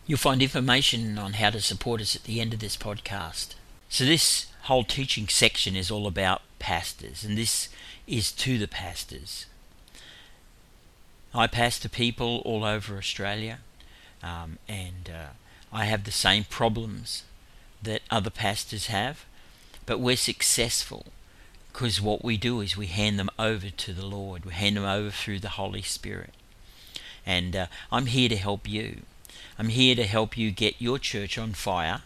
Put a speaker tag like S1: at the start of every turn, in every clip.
S1: You'll find information on how to support us at the end of this podcast. So this whole teaching section is all about pastors, and this is to the pastors. I pastor people all over Australia, and I have the same problems that other pastors have, but we're successful because what we do is we hand them over to the Lord. We hand them over through the Holy Spirit. And I'm here to help you. I'm here to help you get your church on fire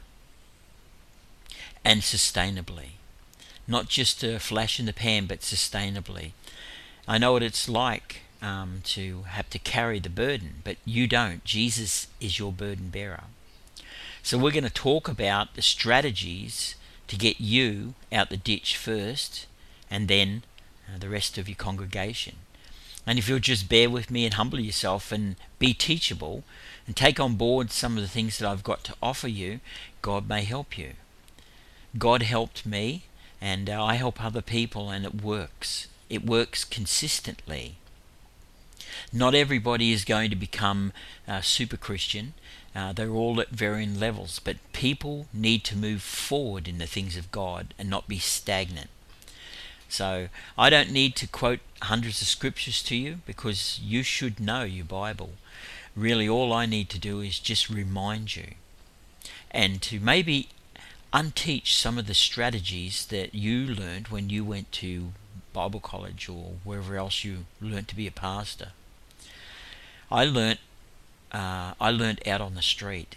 S1: and sustainably. Not just a flash in the pan, but sustainably. I know what it's like to have to carry the burden, but you don't. Jesus is your burden bearer. So we're going to talk about the strategies to get you out the ditch first, and then the rest of your congregation. And if you'll just bear with me and humble yourself and be teachable and take on board some of the things that I've got to offer you, God may help you. God helped me, and I help other people, and it works. It works consistently. Not everybody is going to become super Christian. They're all at varying levels, but people need to move forward in the things of God and not be stagnant. So I don't need to quote hundreds of scriptures to you because you should know your Bible. Really, all I need to do is just remind you and to maybe unteach some of the strategies that you learned when you went to Bible college or wherever else you learned to be a pastor. I learned out on the street.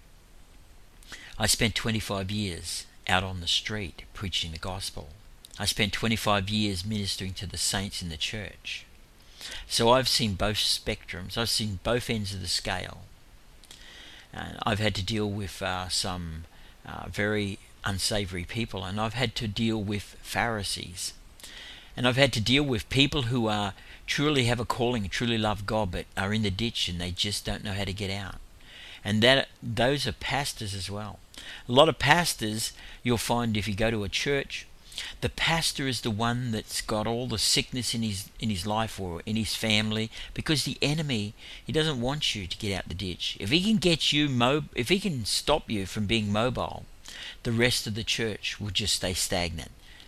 S1: I spent 25 years out on the street preaching the gospel. I spent 25 years ministering to the saints in the church. So I've seen both spectrums. I've seen both ends of the scale. And I've had to deal with some very unsavory people, and I've had to deal with Pharisees. And I've had to deal with people who truly have a calling, truly love God, but are in the ditch and they just don't know how to get out. And those are pastors as well. A lot of pastors, you'll find if you go to a church, the pastor is the one that's got all the sickness in his life or in his family, because the enemy, he doesn't want you to get out the ditch. If he can get you if he can stop you from being mobile, the rest of the church will just stay stagnant.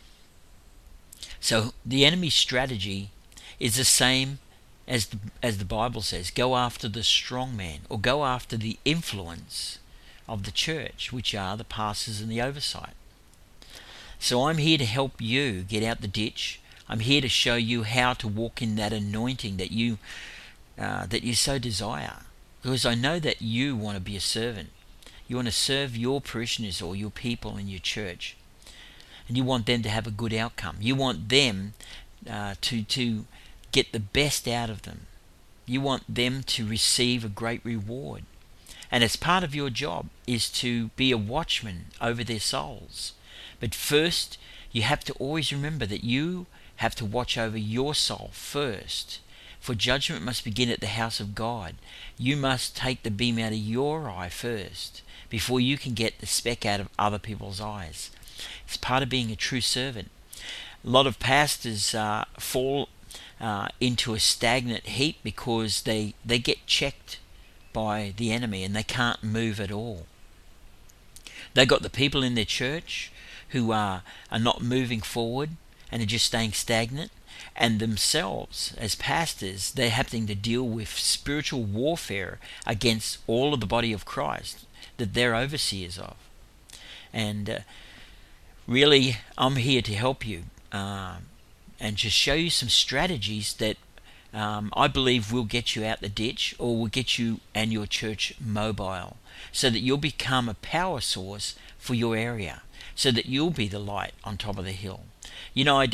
S1: So the enemy's strategy is the same as the Bible says. Go after the strong man, or go after the influence of the church, which are the pastors and the oversight. So I'm here to help you get out the ditch. I'm here to show you how to walk in that anointing that you so desire. Because I know that you want to be a servant. You want to serve your parishioners or your people in your church. And you want them to have a good outcome. You want them to get the best out of them. You want them to receive a great reward. And as part of your job is to be a watchman over their souls. But first, you have to always remember that you have to watch over your soul first. For judgment must begin at the house of God. You must take the beam out of your eye first, before you can get the speck out of other people's eyes. It's part of being a true servant. A lot of pastors fall into a stagnant heap because they get checked by the enemy and they can't move at all. They've got the people in their church who are not moving forward and are just staying stagnant, and themselves as pastors, they're having to deal with spiritual warfare against all of the body of Christ that they're overseers of. And really, I'm here to help you and just show you some strategies that I believe will get you out the ditch, or will get you and your church mobile, so that you'll become a power source for your area, so that you'll be the light on top of the hill. You know,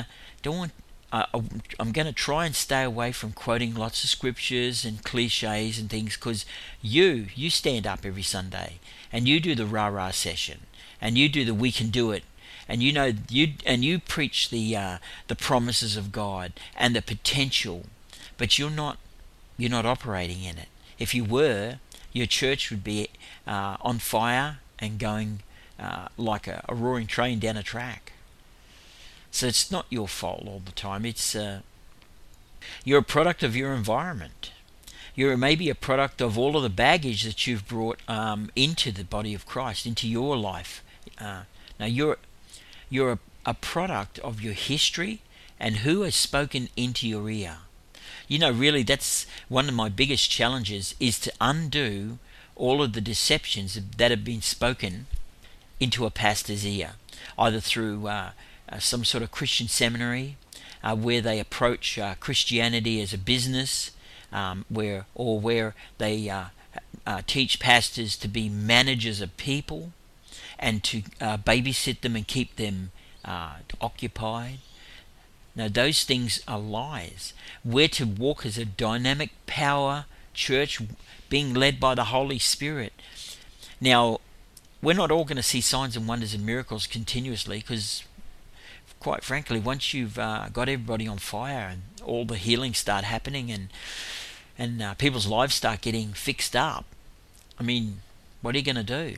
S1: I'm going to try and stay away from quoting lots of scriptures and cliches and things, because you stand up every Sunday and you do the rah-rah session and you do the we can do it, and you preach the promises of God and the potential, but you're not operating in it. If you were, your church would be on fire and going like a roaring train down a track. So it's not your fault all the time. It's you're a product of your environment. You're maybe a product of all of the baggage that you've brought into the body of Christ, into your life. Now you're a product of your history and who has spoken into your ear. Really, that's one of my biggest challenges, is to undo all of the deceptions that have been spoken into a pastor's ear, either through some sort of Christian seminary, where they approach Christianity as a business, where they teach pastors to be managers of people and to babysit them and keep them occupied. Now, those things are lies. We're to walk as a dynamic power church, being led by the Holy Spirit. Now, we're not all going to see signs and wonders and miracles continuously, because quite frankly, once you've got everybody on fire and all the healings start happening and people's lives start getting fixed up, what are you going to do?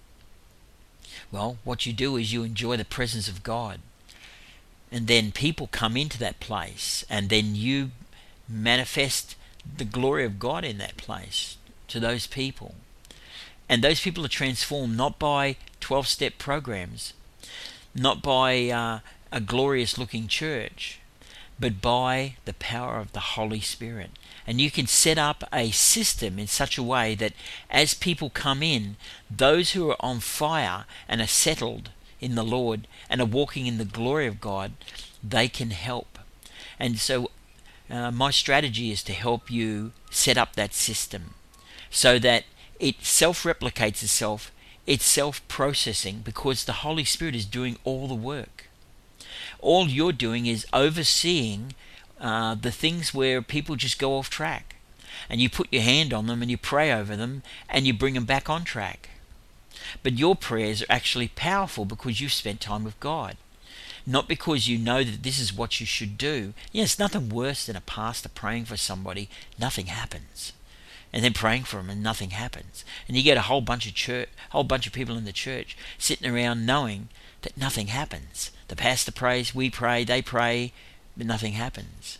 S1: Well, what you do is you enjoy the presence of God. And then people come into that place, and then you manifest the glory of God in that place to those people. And those people are transformed not by 12-step programs, not by a glorious looking church, but by the power of the Holy Spirit. And you can set up a system in such a way that as people come in, those who are on fire and are settled in the Lord and are walking in the glory of God, they can help. And so my strategy is to help you set up that system so that it self-replicates itself, it's self-processing, because the Holy Spirit is doing all the work. All you're doing is overseeing the things where people just go off track, and you put your hand on them and you pray over them and you bring them back on track. But your prayers are actually powerful because you've spent time with God, not because you know that this is what you should do. It's nothing worse than a pastor praying for somebody, nothing happens, and then praying for them and nothing happens, and you get a whole bunch of people in the church sitting around knowing that nothing happens. The pastor prays, we pray, they pray, but nothing happens.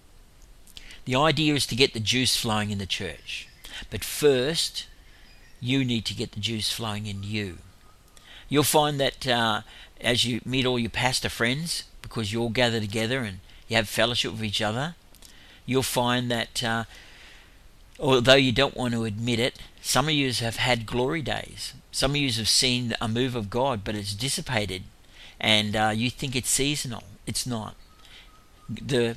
S1: The idea is to get the juice flowing in the church, but first you need to get the juice flowing in you. You'll find that as you meet all your pastor friends, because you all gather together and you have fellowship with each other, you'll find that although you don't want to admit it, some of you have had glory days. Some of you have seen a move of God, but it's dissipated, and you think it's seasonal. It's not. The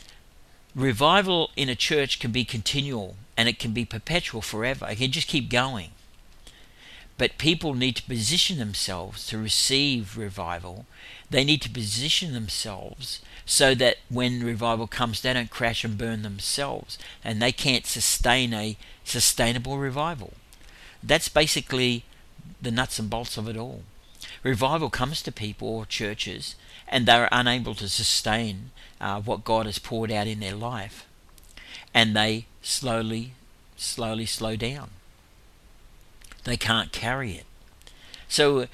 S1: revival in a church can be continual, and it can be perpetual forever. It can just keep going. But people need to position themselves to receive revival. They need to position themselves so that when revival comes, they don't crash and burn themselves, and they can't sustain a sustainable revival. That's basically the nuts and bolts of it all. Revival comes to people or churches, and they're unable to sustain what God has poured out in their life, and they slowly slow down. They can't carry it. So,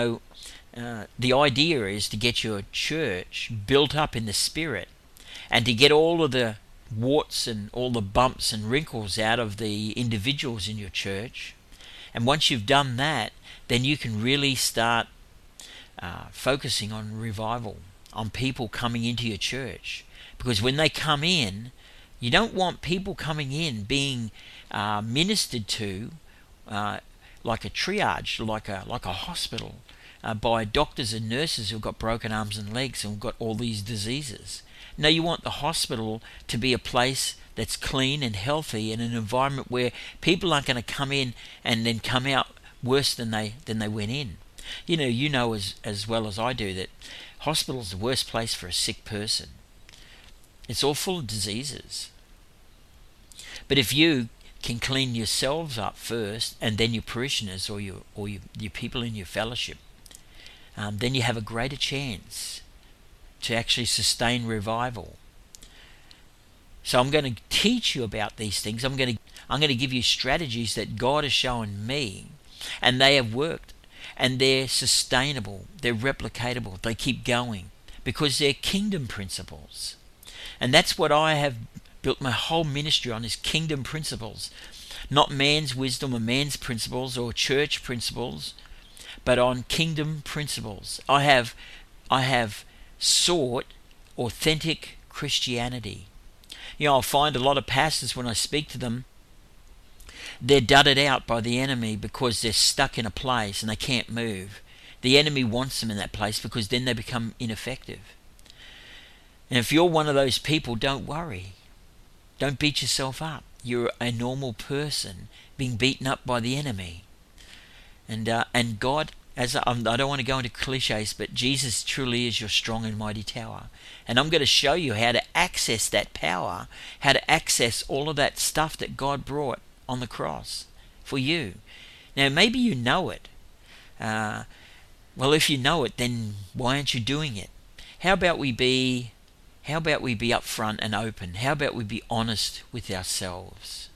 S1: the idea is to get your church built up in the Spirit, and to get all of the warts and all the bumps and wrinkles out of the individuals in your church. And once you've done that, then you can really start focusing on revival, on people coming into your church. Because when they come in, you don't want people coming in being ministered to like a triage, like a hospital, by doctors and nurses who've got broken arms and legs and got all these diseases. No, you want the hospital to be a place that's clean and healthy, in an environment where people aren't going to come in and then come out worse than they went in. You know as well as I do that hospital's the worst place for a sick person. It's all full of diseases. But if you can clean yourselves up first, and then your parishioners or your people in your fellowship, then you have a greater chance to actually sustain revival. So I'm going to teach you about these things. I'm going to give you strategies that God has shown me, and they have worked, and they're sustainable, they're replicatable, they keep going, because they're kingdom principles. And that's what I have built my whole ministry on his kingdom principles, not man's wisdom or man's principles or church principles, but on kingdom principles. I have sought authentic Christianity. I'll find a lot of pastors, when I speak to them, they're dudded out by the enemy because they're stuck in a place and they can't move. The enemy wants them in that place because then they become ineffective. And if you're one of those people, don't worry. Don't beat yourself up. You're a normal person being beaten up by the enemy. And God, I don't want to go into cliches, but Jesus truly is your strong and mighty tower. And I'm going to show you how to access that power, how to access all of that stuff that God brought on the cross for you. Now, maybe you know it. Well, if you know it, then why aren't you doing it? How about we be upfront and open? How about we be honest with ourselves?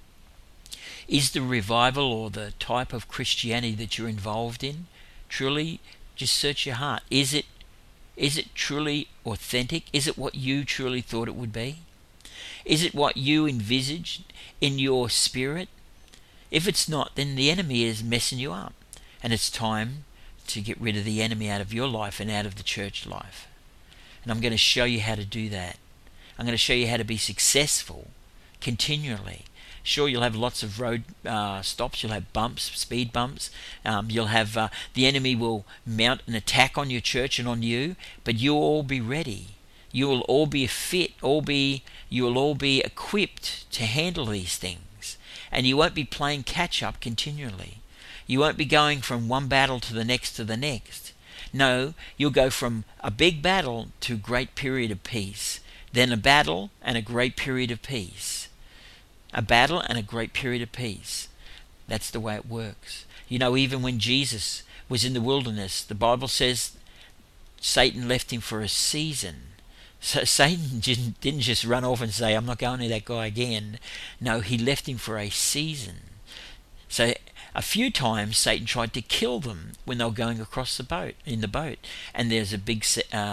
S1: Is the revival or the type of Christianity that you're involved in truly, just search your heart. Is it truly authentic? Is it what you truly thought it would be? Is it what you envisaged in your spirit? If it's not, then the enemy is messing you up. And it's time to get rid of the enemy out of your life and out of the church life. And I'm going to show you how to do that. I'm going to show you how to be successful continually. Sure, you'll have lots of road stops, you'll have bumps, speed bumps, you'll have the enemy will mount an attack on your church and on you, but you'll all be ready. You will all be fit, you will all be equipped to handle these things. And you won't be playing catch up continually. You won't be going from one battle to the next to the next. No, you'll go from a big battle to a great period of peace, then a battle and a great period of peace. A battle and a great period of peace. That's the way it works. Even when Jesus was in the wilderness, the Bible says Satan left him for a season. So Satan didn't just run off and say, I'm not going to that guy again. No, he left him for a season. So a few times Satan tried to kill them when they were going across in the boat, and there's a big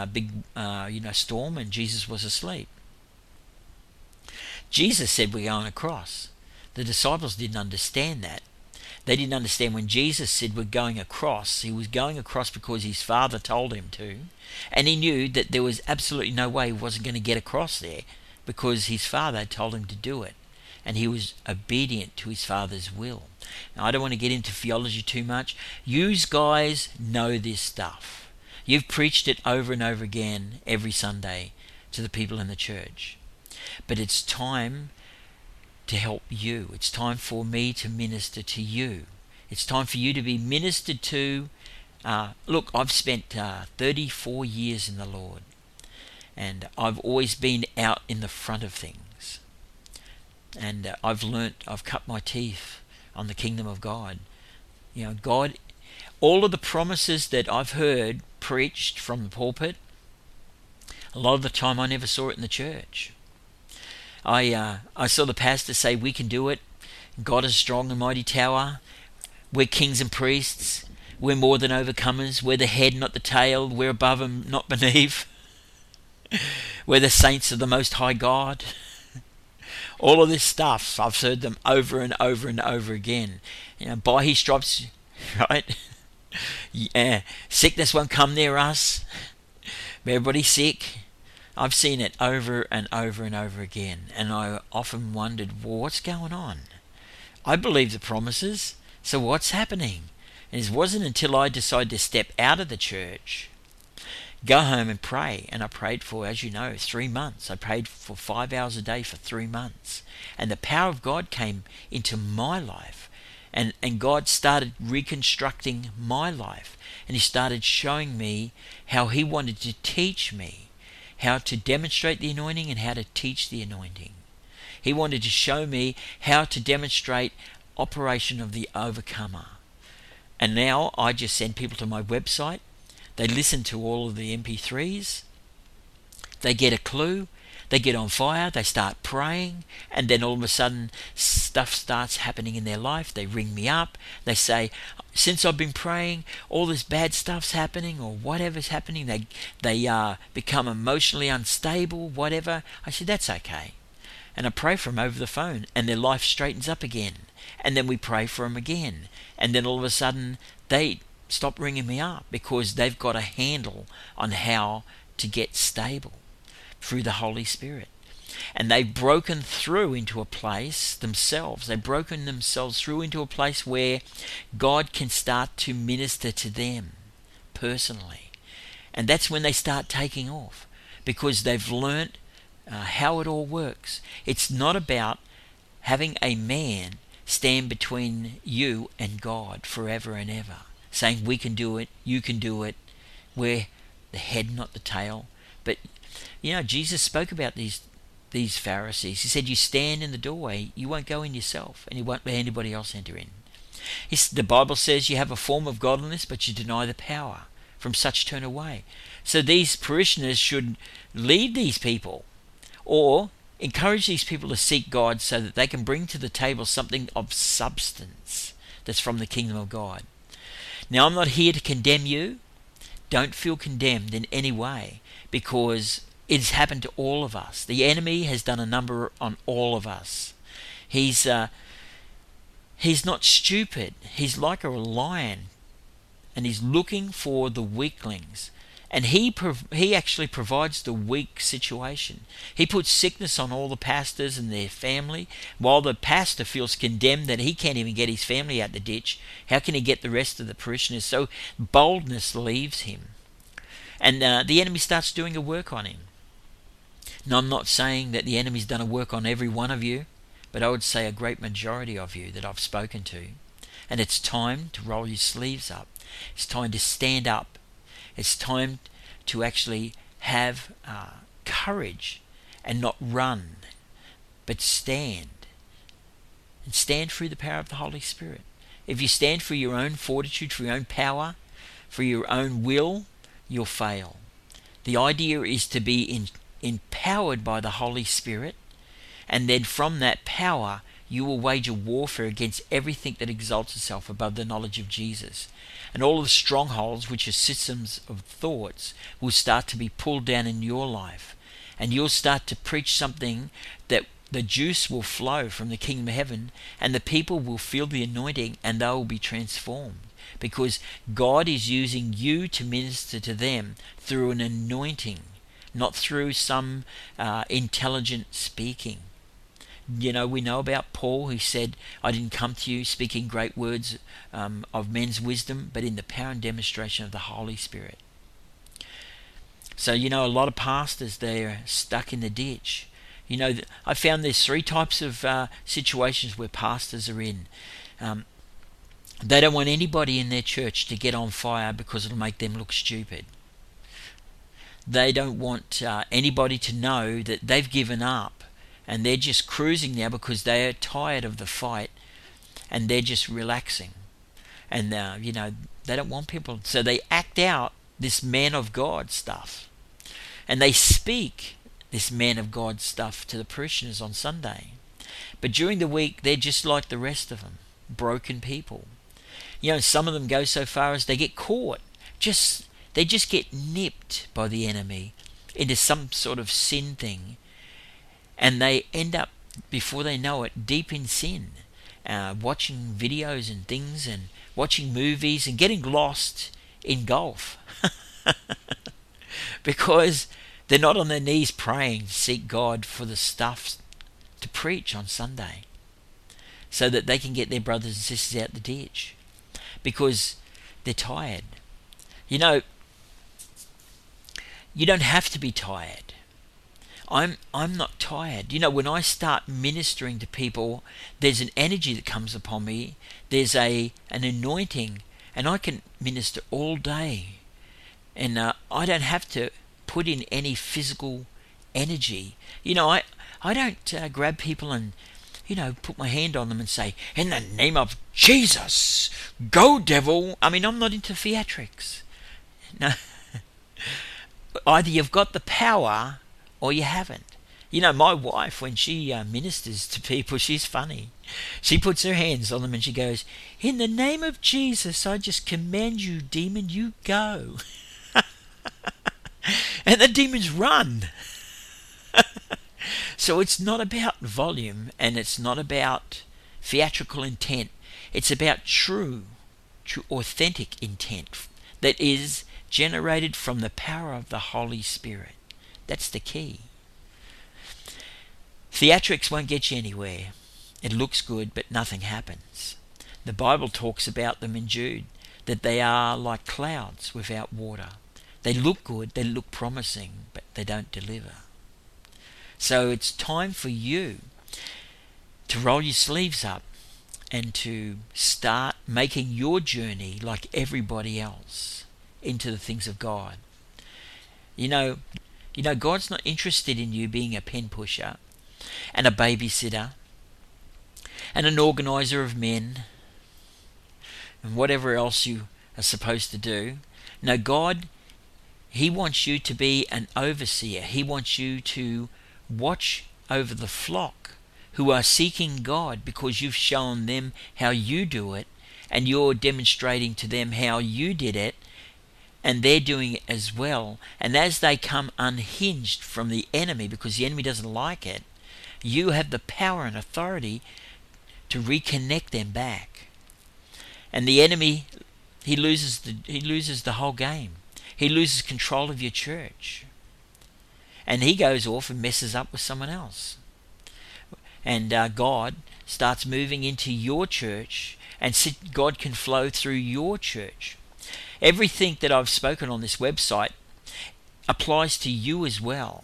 S1: storm, and Jesus was asleep. Jesus said we're going across. The disciples didn't understand that. They didn't understand when Jesus said we're going across. He was going across because his Father told him to, and he knew that there was absolutely no way he wasn't going to get across there because his Father had told him to do it, and he was obedient to his Father's will. Now, I don't want to get into theology too much. You guys know this stuff. You've preached it over and over again every Sunday to the people in the church. But it's time to help you. It's time for me to minister to you. It's time for you to be ministered to. Look, I've spent 34 years in the Lord, and I've always been out in the front of things. And I've cut my teeth on the kingdom of God. God, all of the promises that I've heard preached from the pulpit, a lot of the time I never saw it in the church. I saw the pastor say, we can do it. God is a strong and mighty tower. We're kings and priests. We're more than overcomers. We're the head, not the tail. We're above and not beneath. We're the saints of the Most High God. All of this stuff, I've heard them over and over and over again. By his stripes, right? Yeah, sickness won't come near us. Everybody's sick. I've seen it over and over and over again, and I often wondered, well, what's going on? I believe the promises, so what's happening? And it wasn't until I decided to step out of the church, go home and pray, and I prayed for, as you know, 3 months. I prayed for 5 hours a day for 3 months, and the power of God came into my life, and God started reconstructing my life, and he started showing me how he wanted to teach me how to demonstrate the anointing and how to teach the anointing. He wanted to show me how to demonstrate operation of the overcomer. And now I just send people to my website. They listen to all of the MP3s. They get a clue. They get on fire. They start praying. And then all of a sudden stuff starts happening in their life. They ring me up. They say, since I've been praying, all this bad stuff's happening, or whatever's happening. They become emotionally unstable, whatever. I said, that's okay. and I pray for them over the phone, and their life straightens up again. And then we pray for them again, and then all of a sudden they stop ringing me up because they've got a handle on how to get stable through the Holy Spirit. And they've broken through into a place themselves. They've broken themselves through into a place where God can start to minister to them personally. And that's when they start taking off, because they've learnt how it all works. It's not about having a man stand between you and God forever and ever, saying we can do it, you can do it. We're the head, not the tail. But Jesus spoke about these Pharisees. He said, you stand in the doorway, you won't go in yourself, and you won't let anybody else enter in. The Bible says you have a form of godliness, but you deny the power. From such turn away. So these parishioners should lead these people, or encourage these people to seek God so that they can bring to the table something of substance that's from the kingdom of God. Now, I'm not here to condemn you. Don't feel condemned in any way, because it's happened to all of us. The enemy has done a number on all of us. He's not stupid. He's like a lion, and he's looking for the weaklings. And he actually provides the weak situation. He puts sickness on all the pastors and their family, while the pastor feels condemned that he can't even get his family out the ditch. How can he get the rest of the parishioners? So boldness leaves him, and the enemy starts doing a work on him. Now, I'm not saying that the enemy's done a work on every one of you, but I would say a great majority of you that I've spoken to. And it's time to roll your sleeves up. It's time to stand up. It's time to actually have courage and not run, but stand. And stand through the power of the Holy Spirit. If you stand for your own fortitude, for your own power, for your own will, you'll fail. The idea is to be empowered by the Holy Spirit, and then from that power you will wage a warfare against everything that exalts itself above the knowledge of Jesus. And all of the strongholds, which are systems of thoughts, will start to be pulled down in your life. And you'll start to preach something that the juice will flow from the kingdom of heaven, and the people will feel the anointing, and they will be transformed. Because God is using you to minister to them through an anointing, not through some intelligent speaking. We know about Paul, who said, I didn't come to you speaking great words of men's wisdom, but in the power and demonstration of the Holy Spirit. So, a lot of pastors, they're stuck in the ditch. I found there's three types of situations where pastors are in. They don't want anybody in their church to get on fire because it'll make them look stupid. They don't want anybody to know that they've given up and they're just cruising now because they are tired of the fight, and they're just relaxing. And they don't want people, so they act out this man of God stuff, and they speak this man of God stuff to the parishioners on Sunday. But during the week, they're just like the rest of them, broken people. Some of them go so far as they get caught. They just get nipped by the enemy into some sort of sin thing, and they end up, before they know it, deep in sin, watching videos and things, and watching movies, and getting lost in golf because they're not on their knees praying to seek God for the stuff to preach on Sunday, so that they can get their brothers and sisters out the ditch, because they're tired. You don't have to be tired. I'm not tired. When I start ministering to people, there's an energy that comes upon me. There's an anointing, and I can minister all day. And I don't have to put in any physical energy. I don't grab people and put my hand on them and say, in the name of Jesus, go devil. I'm not into theatrics. No. Either you've got the power or you haven't. My wife, when she ministers to people, she's funny. She puts her hands on them and she goes, in the name of Jesus, I just command you, demon, you go. And the demons run. So it's not about volume, and it's not about theatrical intent. It's about true authentic intent that is generated from the power of the Holy Spirit. That's the key. Theatrics won't get you anywhere. It looks good, but nothing happens. The Bible talks about them in Jude, that they are like clouds without water. They look good, they look promising, but they don't deliver. So it's time for you to roll your sleeves up and to start making your journey like everybody else into the things of God. You know, God's not interested in you being a pen pusher and a babysitter and an organizer of men and whatever else you are supposed to do. No, God, He wants you to be an overseer. He wants you to watch over the flock who are seeking God, because you've shown them how you do it, and you're demonstrating to them how you did it, and they're doing it as well. And as they come unhinged from the enemy, because the enemy doesn't like it, you have the power and authority to reconnect them back. And the enemy, he loses the whole game. He loses control of your church, and he goes off and messes up with someone else. And God starts moving into your church, and God can flow through your church. Everything that I've spoken on this website applies to you as well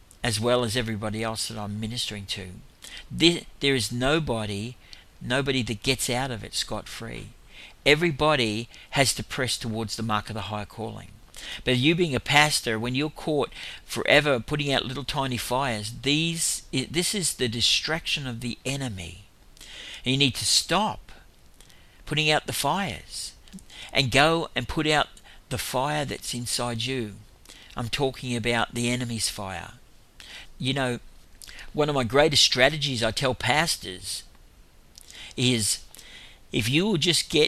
S1: as everybody else that I'm ministering to. There is nobody that gets out of it scot-free. Everybody has to press towards the mark of the high calling. But you being a pastor, when you're caught forever putting out little tiny fires, this is the distraction of the enemy. And you need to stop putting out the fires and go and put out the fire that's inside you. I'm talking about the enemy's fire. You know, one of my greatest strategies I tell pastors is, if you will just get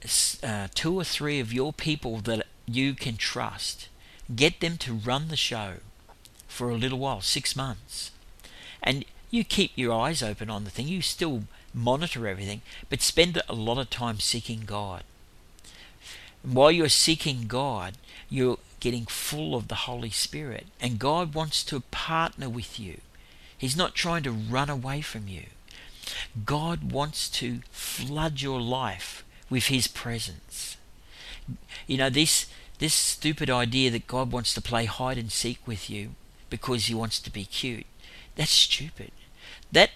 S1: 2 or 3 of your people that you can trust, get them to run the show for a little while, 6 months, and you keep your eyes open on the thing. You still monitor everything, but spend a lot of time seeking God. And while you're seeking God, you're getting full of the Holy Spirit, and God wants to partner with you. He's not trying to run away from you. God wants to flood your life with His presence. You know, this stupid idea that God wants to play hide and seek with you because He wants to be cute, that's stupid. That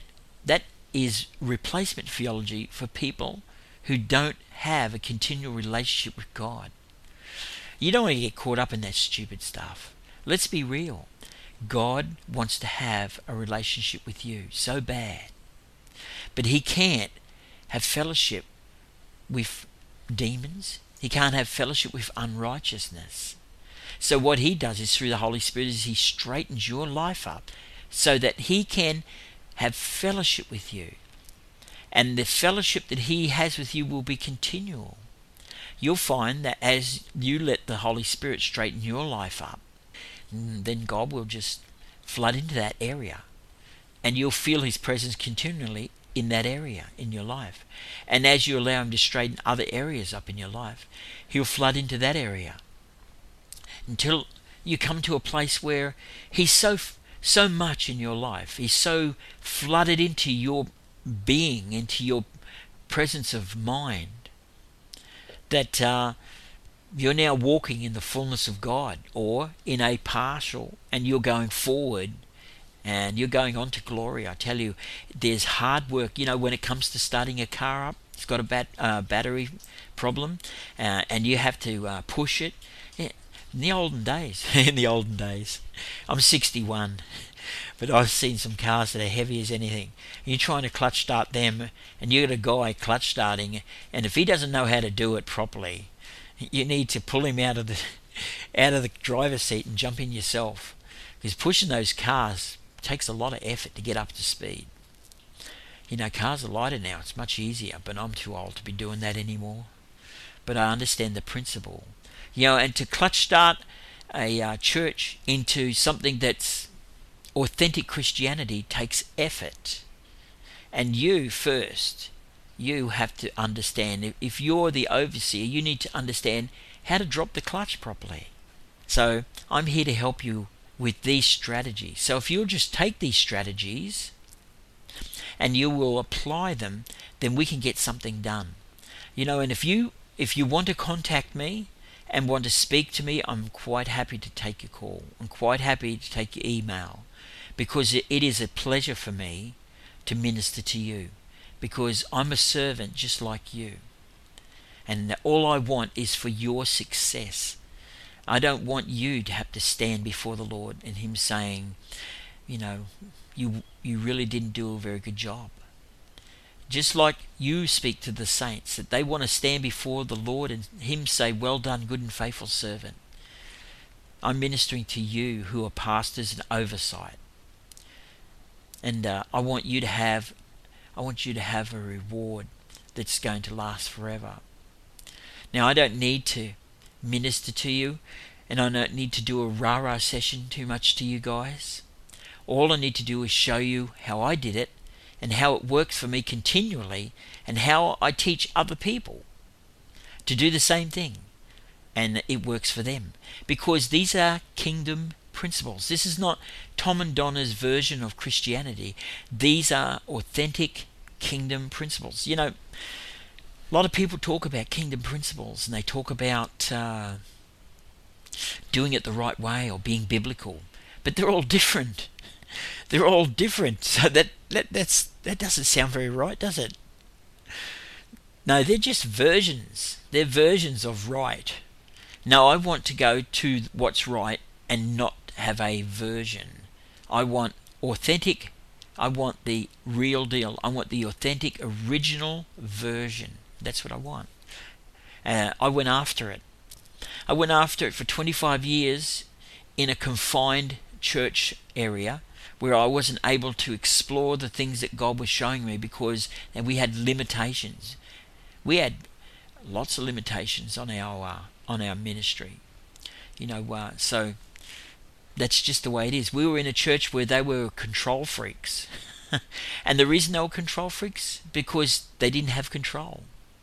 S1: is replacement theology for people who don't have a continual relationship with God. You don't want to get caught up in that stupid stuff. Let's be real. God wants to have a relationship with you so bad, but He can't have fellowship with demons. He can't have fellowship with unrighteousness. So what He does is, through the Holy Spirit, is He straightens your life up so that He can have fellowship with you. And the fellowship that He has with you will be continual. You'll find that as you let the Holy Spirit straighten your life up, then God will just flood into that area, and you'll feel His presence continually in that area in your life. And as you allow Him to straighten other areas up in your life, He'll flood into that area until you come to a place where He's so much in your life. He's so flooded into your being, into your presence of mind, that you're now walking in the fullness of God, or in a partial, and you're going forward and you're going on to glory. I tell you, there's hard work. You know, when it comes to starting a car up, it's got a battery problem, and you have to push it. Yeah. In the olden days, I'm 61, but I've seen some cars that are heavy as anything. You're trying to clutch start them, and you got a guy clutch starting, and if he doesn't know how to do it properly, you need to pull him out of the driver's seat and jump in yourself, because pushing those cars takes a lot of effort to get up to speed. You know, cars are lighter now, it's much easier, but I'm too old to be doing that anymore. But I understand the principle. You know, and to clutch start a church into something that's authentic Christianity takes effort. And you first, you have to understand, if you're the overseer, you need to understand how to drop the clutch properly. So I'm here to help you with these strategies. So if you'll just take these strategies and you will apply them, then we can get something done. And if you want to contact me and want to speak to me, I'm quite happy to take your call. I'm quite happy to take your email, because it is a pleasure for me to minister to you, because I'm a servant just like you. And all I want is for your success. I don't want you to have to stand before the Lord and Him saying, you really didn't do a very good job. Just like you speak to the saints, that they want to stand before the Lord and Him say, well done, good and faithful servant. I'm ministering to you who are pastors and oversight. And I want you to have a reward that's going to last forever. Now, I don't need to minister to you, and I don't need to do a rah-rah session too much to you guys. All I need to do is show you how I did it, and how it works for me continually, and how I teach other people to do the same thing, and it works for them, because these are kingdom principles. This is not Tom and Donna's version of Christianity. These are authentic kingdom principles. A lot of people talk about kingdom principles, and they talk about doing it the right way or being biblical, but they're all different. They're all different. So that doesn't sound very right, does it? No, they're just versions. They're versions of right. No, I want to go to what's right and not have a version. I want authentic. I want the real deal. I want the authentic, original version. That's what I want. I went after it. I went after it for 25 years in a confined church area where I wasn't able to explore the things that God was showing me, because we had limitations. We had lots of limitations on our ministry. So that's just the way it is. We were in a church where they were control freaks. And the reason they were control freaks, because they didn't have control.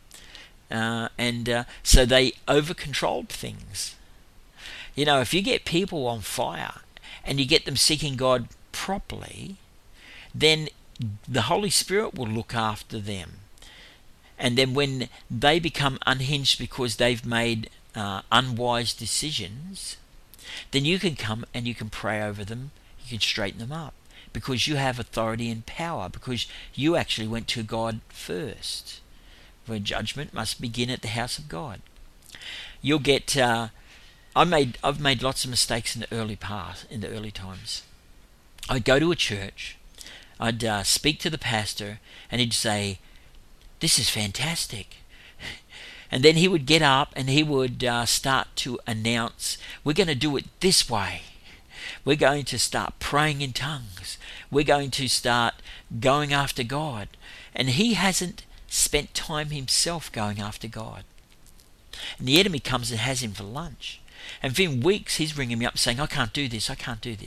S1: So they over-controlled things. If you get people on fire and you get them seeking God properly, then the Holy Spirit will look after them. And then when they become unhinged because they've made unwise decisions, then you can come and you can pray over them, you can straighten them up, because you have authority and power, because you actually went to God first. Where judgment must begin at the house of God. You'll get. I've made lots of mistakes in the early times. I'd go to a church, I'd speak to the pastor, and he'd say, "This is fantastic." And then he would get up and he would start to announce, "We're going to do it this way. We're going to start praying in tongues. We're going to start going after God." And he hasn't spent time himself going after God. And the enemy comes and has him for lunch. And within weeks, he's ringing me up saying, I can't do this.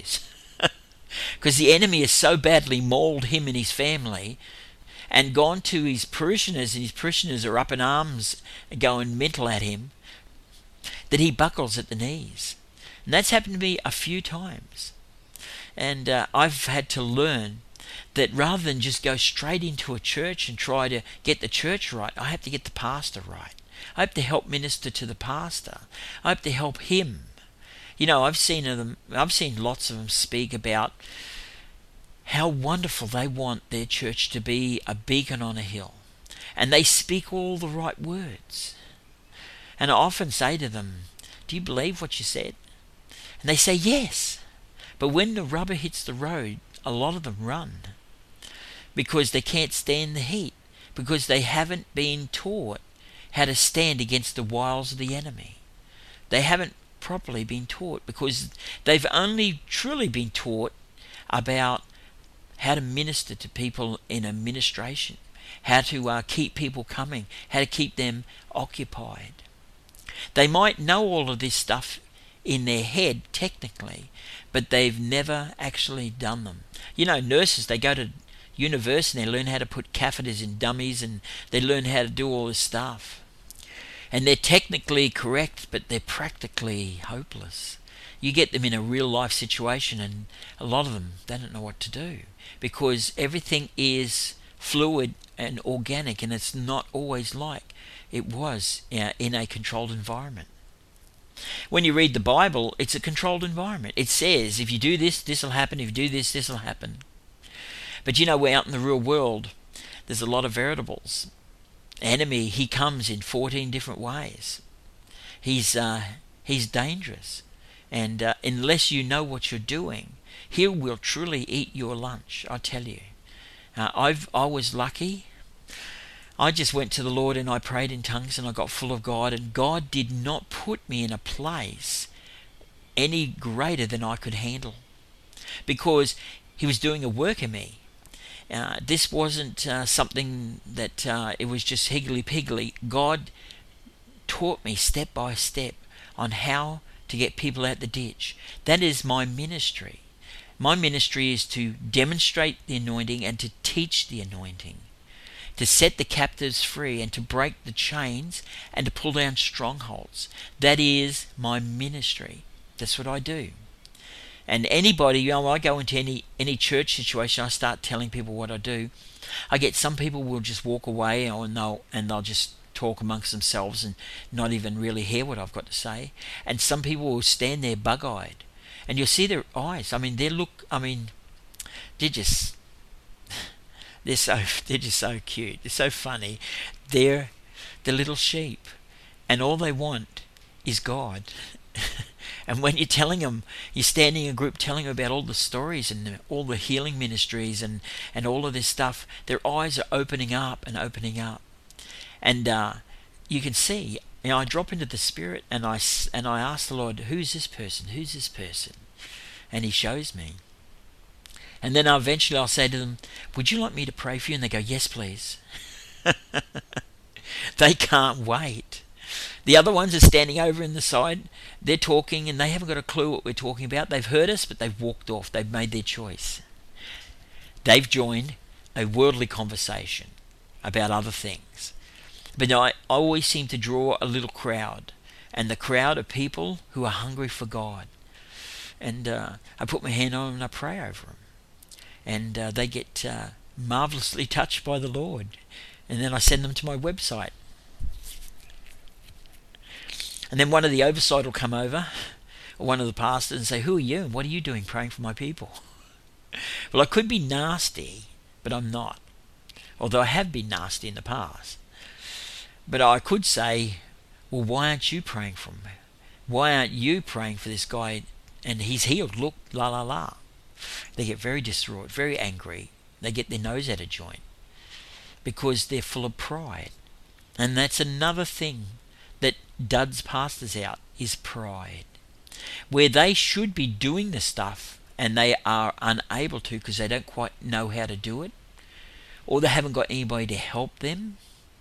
S1: Because the enemy has so badly mauled him and his family and gone to his parishioners, and his parishioners are up in arms going mental at him, that he buckles at the knees. And that's happened to me a few times. And I've had to learn that rather than just go straight into a church and try to get the church right, I have to get the pastor right. I have to help minister to the pastor. I have to help him. I've seen lots of them speak about how wonderful they want their church to be a beacon on a hill. And they speak all the right words. And I often say to them, "Do you believe what you said?" And they say, "Yes." But when the rubber hits the road, a lot of them run, because they can't stand the heat, because they haven't been taught how to stand against the wiles of the enemy. They haven't properly been taught, because they've only truly been taught about how to minister to people in administration, how to keep people coming, how to keep them occupied. They might know all of this stuff in their head technically, but they've never actually done them. You know, nurses, they go to university and they learn how to put catheters in dummies, and they learn how to do all this stuff. And they're technically correct, but they're practically hopeless. You get them in a real life situation and a lot of them, they don't know what to do, because everything is fluid and organic, and it's not always like it was in a controlled environment. When you read the Bible, it's a controlled environment. It says, if you do this, this will happen. If you do this, this will happen. But you know, we're out in the real world. There's a lot of variables. The enemy, he comes in 14 different ways. He's dangerous. And unless you know what you're doing, he will truly eat your lunch, I tell you. I was lucky. I just went to the Lord and I prayed in tongues and I got full of God, and God did not put me in a place any greater than I could handle, because he was doing a work in me. This wasn't something that it was just higgly-piggly. God taught me step by step on how to get people out the ditch. That is my ministry. My ministry is to demonstrate the anointing and to teach the anointing, to set the captives free and to break the chains and to pull down strongholds. That is my ministry. That's what I do. And anybody, you know, I go into any church situation, I start telling people what I do. I get some people will just walk away and they'll just talk amongst themselves and not even really hear what I've got to say. And some people will stand there bug-eyed, and you'll see their eyes. I mean, they're just so cute. They're so funny. They're the little sheep, and all they want is God. And when you're telling them, you're standing in a group telling them about all the stories and all the healing ministries and all of this stuff, their eyes are opening up and opening up. And you can see, you know, I drop into the Spirit and I ask the Lord, who's this person? Who's this person? And he shows me. And then eventually I'll say to them, would you like me to pray for you? And they go, yes, please. They can't wait. The other ones are standing over in the side. They're talking and they haven't got a clue what we're talking about. They've heard us, but they've walked off. They've made their choice. They've joined a worldly conversation about other things. But I always seem to draw a little crowd, and the crowd are people who are hungry for God. And I put my hand on them and I pray over them. And they get marvelously touched by the Lord. And then I send them to my website. And then one of the oversight will come over, or one of the pastors, and say, who are you and what are you doing praying for my people? Well, I could be nasty, but I'm not. Although I have been nasty in the past. But I could say, well, why aren't you praying for me? Why aren't you praying for this guy and he's healed? Look, la la la. They get very distraught, very angry. They get their nose out of joint because they're full of pride. And that's another thing that duds pastors out, is pride. Where they should be doing the stuff and they are unable to because they don't quite know how to do it, or they haven't got anybody to help them,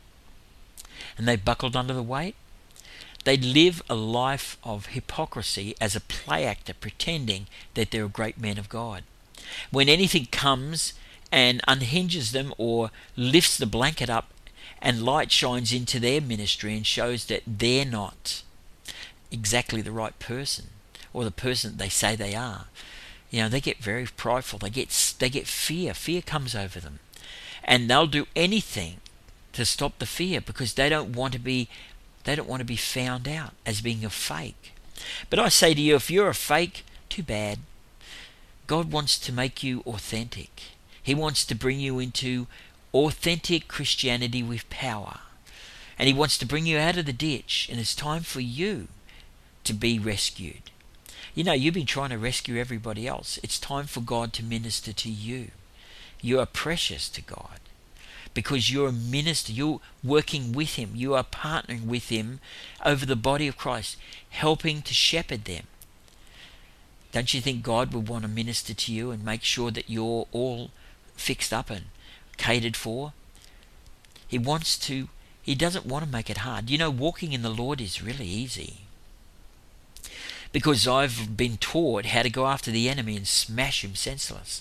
S1: and they've buckled under the weight. They live a life of hypocrisy as a play actor, pretending that they're a great man of God. When anything comes and unhinges them or lifts the blanket up and light shines into their ministry and shows that they're not exactly the right person or the person that they say they are, you know, they get very prideful. They get fear. Fear comes over them, and they'll do anything to stop the fear because they don't want to be found out as being a fake. But I say to you, if you're a fake, too bad. God wants to make you authentic. He wants to bring you into authentic Christianity with power. And he wants to bring you out of the ditch, and it's time for you to be rescued. You know, you've been trying to rescue everybody else. It's time for God to minister to you. You are precious to God because you're a minister. You're working with him. You are partnering with him over the body of Christ, helping to shepherd them. Don't you think God would want to minister to you and make sure that you're all fixed up and catered for? He doesn't want to make it hard. You know, walking in the Lord is really easy. because I've been taught how to go after the enemy and smash him senseless.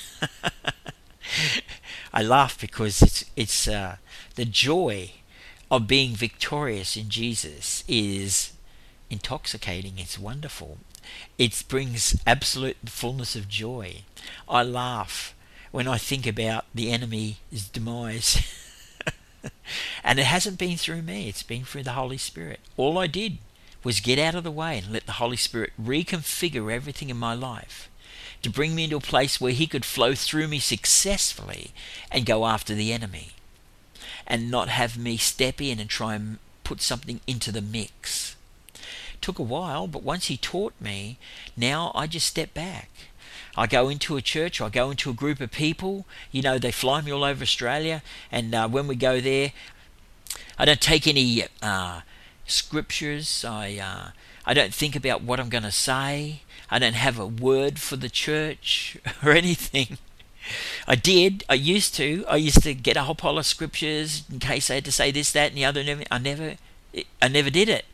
S1: I laugh because it's the joy of being victorious in Jesus is intoxicating. It's wonderful. It brings absolute fullness of joy. I laugh when I think about the enemy's demise. And it hasn't been through me, it's been through the Holy Spirit. All I did was get out of the way and let the Holy Spirit reconfigure everything in my life to bring me into a place where he could flow through me successfully and go after the enemy, and not have me step in and try and put something into the mix. Took a while, but once he taught me, now I just step back. I go into a church, I go into a group of people, they fly me all over Australia, and when we go there, I don't take any scriptures, I don't think about what I'm going to say, I don't have a word for the church or anything. I used to get a whole pile of scriptures in case I had to say this, that, and the other, and I never did it.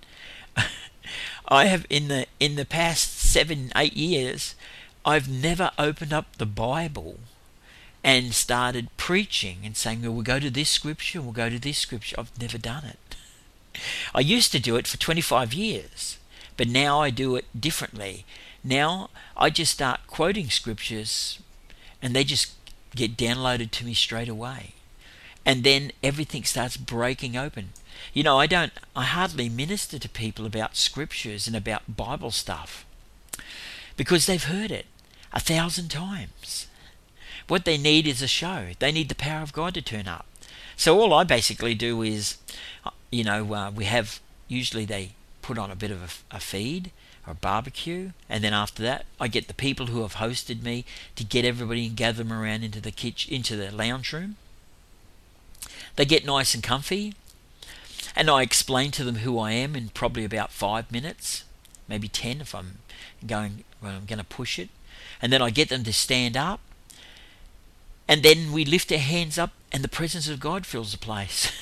S1: I have in the past 7-8 years, I've never opened up the Bible and started preaching and saying, well, we'll go to this scripture, we'll go to this scripture. I've never done it. I used to do it for 25 years, but now I do it differently. Now I just start quoting scriptures and they just get downloaded to me straight away. And then everything starts breaking open. I hardly minister to people about scriptures and about Bible stuff because they've heard it 1,000 times. What they need is a show. They need the power of God to turn up. So all I basically do is, we have, usually they put on a bit of a feed or a barbecue, and then after that I get the people who have hosted me to get everybody and gather them around into the kitchen, into the lounge room. They get nice and comfy, and I explain to them who I am in probably about 5 minutes, maybe 10 if I'm going to push it. And then I get them to stand up, and then we lift our hands up and the presence of God fills the place.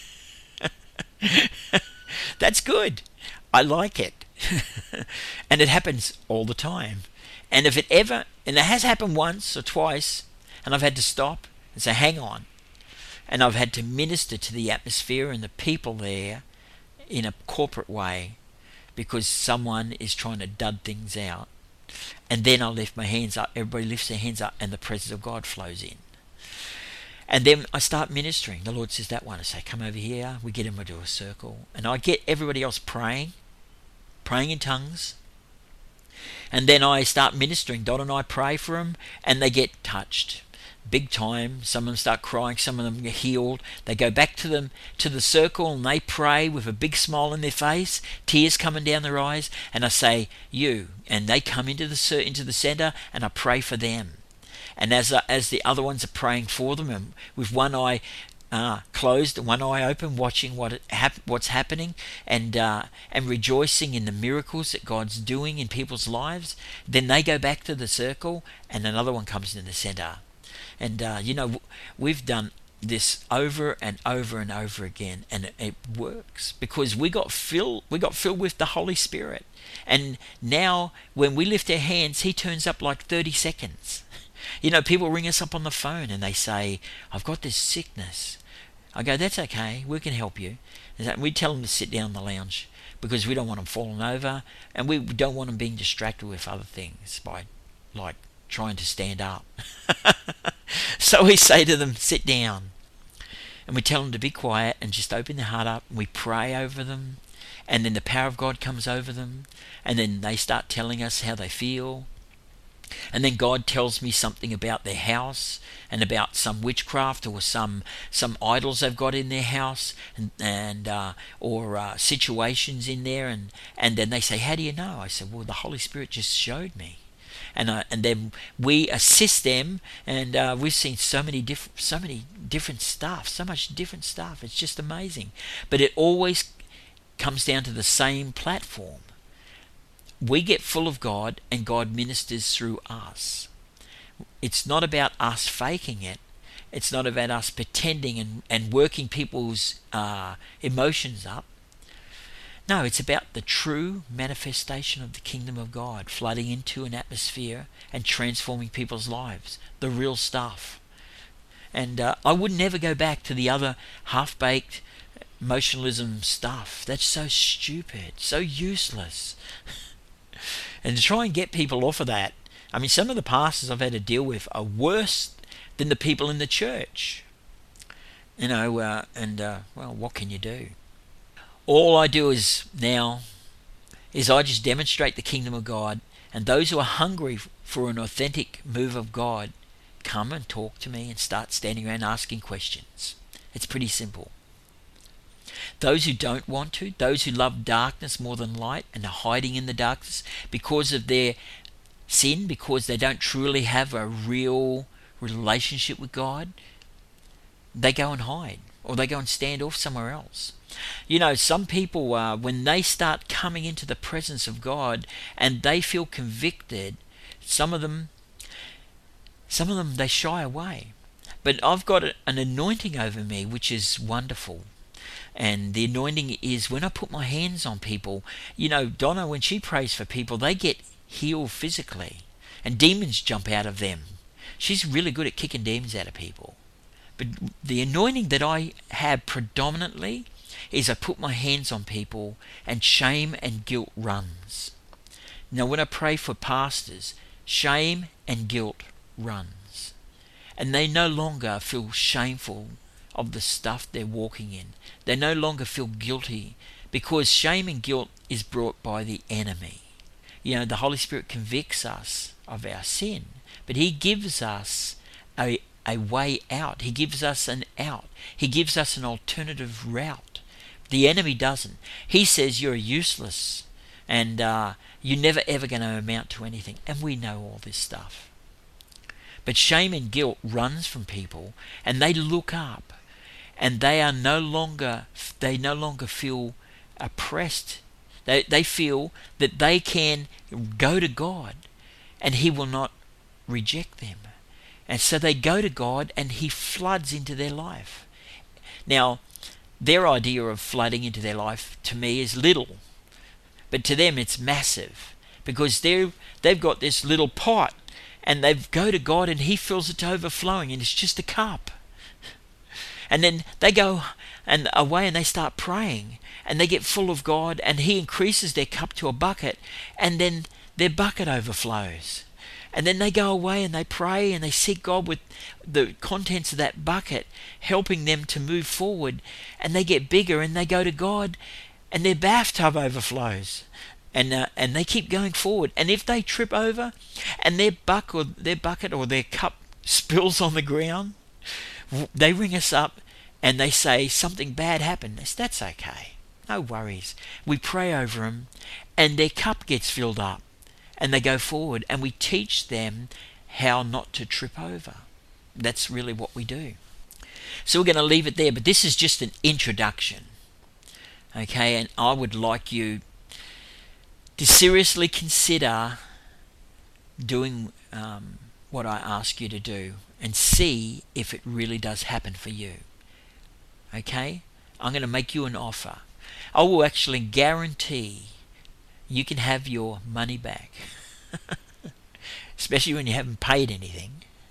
S1: That's good. I like it. And it happens all the time. And if it has happened once or twice, and I've had to stop and say, hang on. And I've had to minister to the atmosphere and the people there in a corporate way because someone is trying to dud things out. And then I lift my hands up, everybody lifts their hands up, and the presence of God flows in. And then I start ministering. The Lord says that one. I say, come over here. We get him into a circle. And I get everybody else praying in tongues. And then I start ministering. Dot and I pray for them, and they get touched. Big time. Some of them start crying. Some of them get healed. They go back to the circle, and they pray with a big smile on their face, tears coming down their eyes. And I say, you. And they come into the center, and I pray for them. And as the other ones are praying for them, and with one eye closed and one eye open, watching what's happening, and rejoicing in the miracles that God's doing in people's lives, then they go back to the circle, and another one comes in the center. And we've done this over and over and over again, and it works because we got filled with the Holy Spirit. And now when we lift our hands, he turns up like 30 seconds. People ring us up on the phone and they say, I've got this sickness. I go, that's okay, we can help you. And we tell them to sit down in the lounge because we don't want them falling over, and we don't want them being distracted with other things by like trying to stand up. So we say to them, sit down. And we tell them to be quiet and just open their heart up. And we pray over them. And then the power of God comes over them. And then they start telling us how they feel. And then God tells me something about their house and about some witchcraft or some idols they've got in their house or situations in there. And then they say, how do you know? I said, well, the Holy Spirit just showed me. And then we assist them, and we've seen so much different stuff. It's just amazing. But it always comes down to the same platform. We get full of God, and God ministers through us. It's not about us faking it. It's not about us pretending and working people's emotions up. No, it's about the true manifestation of the kingdom of God flooding into an atmosphere and transforming people's lives. The real stuff. And I would never go back to the other half-baked emotionalism stuff. That's so stupid, so useless. And to try and get people off of that, I mean, some of the pastors I've had to deal with are worse than the people in the church. Well, what can you do? All I do is I just demonstrate the kingdom of God, and those who are hungry for an authentic move of God come and talk to me and start standing around asking questions. It's pretty simple. Those who don't want to, those who love darkness more than light and are hiding in the darkness because of their sin, because they don't truly have a real relationship with God, they go and hide, or they go and stand off somewhere else. Some people, when they start coming into the presence of God and they feel convicted, some of them they shy away. But I've got an anointing over me which is wonderful. And the anointing is when I put my hands on people. Donna, when she prays for people, they get healed physically and demons jump out of them. She's really good at kicking demons out of people. But the anointing that I have predominantly is I put my hands on people and shame and guilt runs. Now when I pray for pastors, shame and guilt runs. And they no longer feel shameful of the stuff they're walking in. They no longer feel guilty, because shame and guilt is brought by the enemy. The Holy Spirit convicts us of our sin, but He gives us a way out. He gives us an out. He gives us an alternative route. The enemy doesn't. He says you're useless and you're never ever going to amount to anything. And we know all this stuff. But shame and guilt runs from people, and they look up, and they no longer feel oppressed. They feel that they can go to God and He will not reject them. And so they go to God and He floods into their life. Now, their idea of flooding into their life to me is little, but to them it's massive, because they've got this little pot and they go to God and He fills it to overflowing, and it's just a cup. And then they go and away and they start praying and they get full of God, and He increases their cup to a bucket, and then their bucket overflows. And then they go away and they pray and they seek God with the contents of that bucket, helping them to move forward. And they get bigger and they go to God and their bathtub overflows. And they keep going forward. And if they trip over and their bucket or their cup spills on the ground, they ring us up and they say something bad happened. That's okay. No worries. We pray over them and their cup gets filled up. And they go forward, and we teach them how not to trip over. That's really what we do. So we're going to leave it there, but this is just an introduction. Okay, and I would like you to seriously consider doing what I ask you to do and see if it really does happen for you. Okay? I'm going to make you an offer. I will actually guarantee you can have your money back. Especially when you haven't paid anything.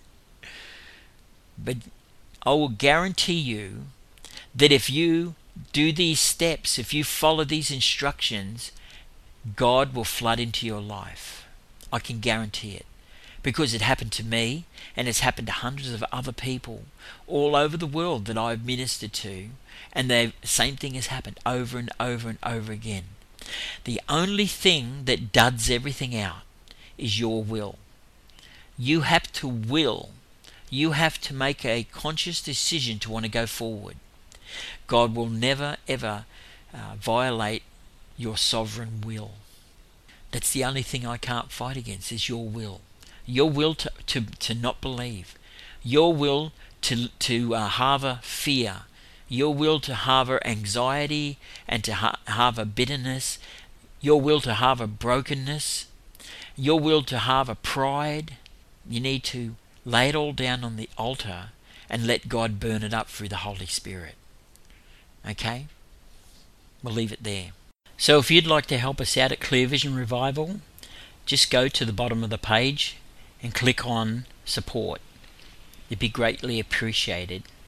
S1: But I will guarantee you that if you do these steps, if you follow these instructions, God will flood into your life. I can guarantee it. Because it happened to me, and it's happened to hundreds of other people all over the world that I've ministered to, and the same thing has happened over and over and over again. The only thing that duds everything out is your will. You have to will. You have to make a conscious decision to want to go forward. God will never ever violate your sovereign will. That's the only thing I can't fight against, is your will. Your will to not believe. Your will to harbor fear. Your will to harbor anxiety and to harbor bitterness. Your will to harbor brokenness. Your will to harbor pride. You need to lay it all down on the altar and let God burn it up through the Holy Spirit. Okay? We'll leave it there. So if you'd like to help us out at Clear Vision Revival, just go to the bottom of the page and click on support. It'd be greatly appreciated.